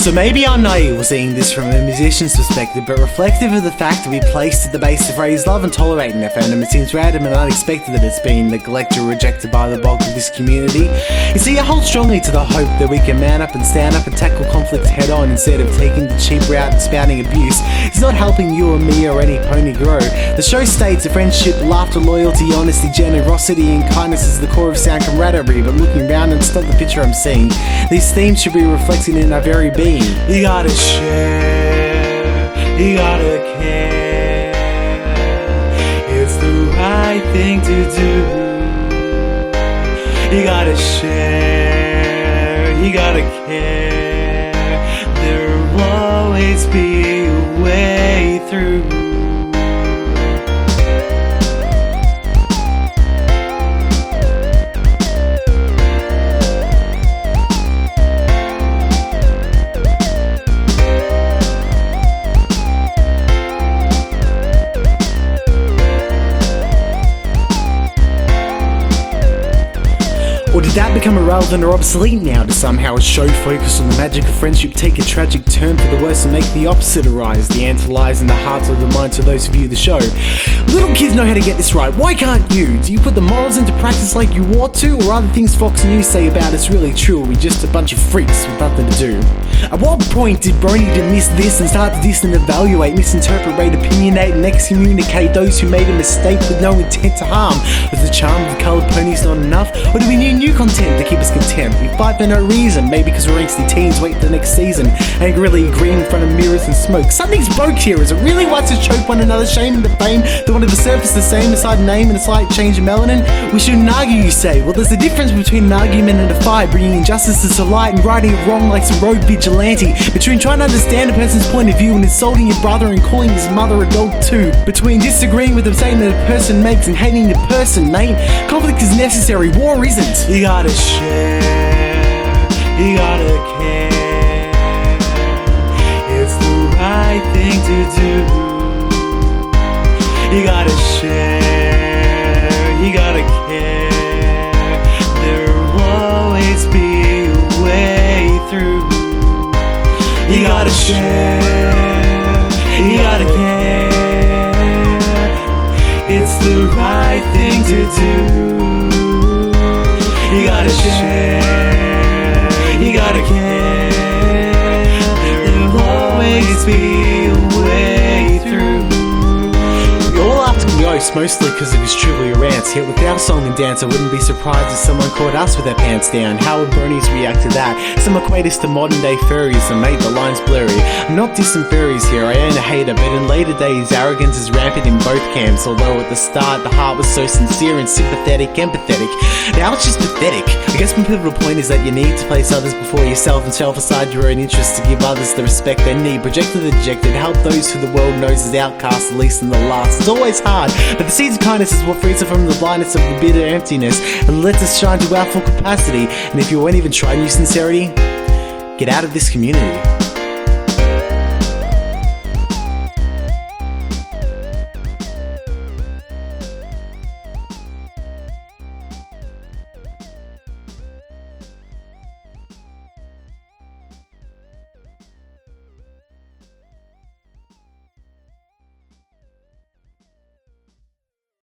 So maybe I'm naive seeing this from a musician's perspective, but reflective of the fact that we placed at the base the phrase love and tolerating their fandom, it seems random and unexpected that it's been neglected or rejected by the bulk of this community. You see, I hold strongly to the hope that we can man up and stand up and tackle conflict head on instead of taking the cheap route and spouting abuse. It's not helping you or me or any pony grow. The show states that friendship, laughter, loyalty, honesty, generosity and kindness is the core of sound camaraderie, but looking around and it's not the picture I'm seeing. These themes should be reflected in our very being. You gotta share, you gotta care. It's the right thing to do. You gotta share, you gotta care. There will always be a way through. Or did that become irrelevant or obsolete now to somehow a show focused on the magic of friendship take a tragic turn for the worse and make the opposite arise? The answer lies in the hearts of the minds of those who view the show. Little kids know how to get this right, why can't you? Do you put the morals into practice like you ought to? Or other things Fox News say about us really true? Or are we just a bunch of freaks with nothing to do? At what point did Brony miss this and start to diss and evaluate, misinterpret, opinionate and excommunicate those who made a mistake with no intent to harm? Was the charm of the coloured ponies not enough? Or do we need new content to keep us content? We fight for no reason, maybe because we're angsty teens wait for the next season, angrily agreeing in front of mirrors and smoke. Something's broke here, is it really wise to choke one another, shame the fame? They wanted the surface the same, a side name and a slight change of melanin? We shouldn't argue, you say. Well, there's a difference between an argument and a fight, bringing injustices to light and righting it wrong like some rogue vigilante. Between trying to understand a person's point of view and insulting your brother and calling his mother a dog too. Between disagreeing with the statement that a person makes and hating the person, mate. Conflict is necessary, war isn't. You gotta share, you gotta care. It's the right thing to do. You gotta share, you gotta care. There will always be a way through. You gotta share, you gotta care. It's the right thing to do. You gotta share, you gotta care. There will always be a way through. We all laughed and ghost, mostly because it was truly a rant. Yet without song and dance, I wouldn't be surprised if someone caught us with our pants down. How would bronies react to that? Some equate us to modern day furries, and mate, the line's blurry. I'm not dissing furries here, I ain't a hater, but in later days, arrogance is rampant in both camps. Although at the start, the heart was so sincere and sympathetic, empathetic. Now it's just pathetic. I guess my pivotal point is that you need to place others before yourself and shelf aside your own interests to give others the respect they need. Projected the dejected, help those who the world knows as outcasts, the least and the last. It's always hard, but the seeds of kindness is what frees us from the blindness of the bitter emptiness and lets us shine to our full capacity. And if you won't even try new sincerity, get out of this community.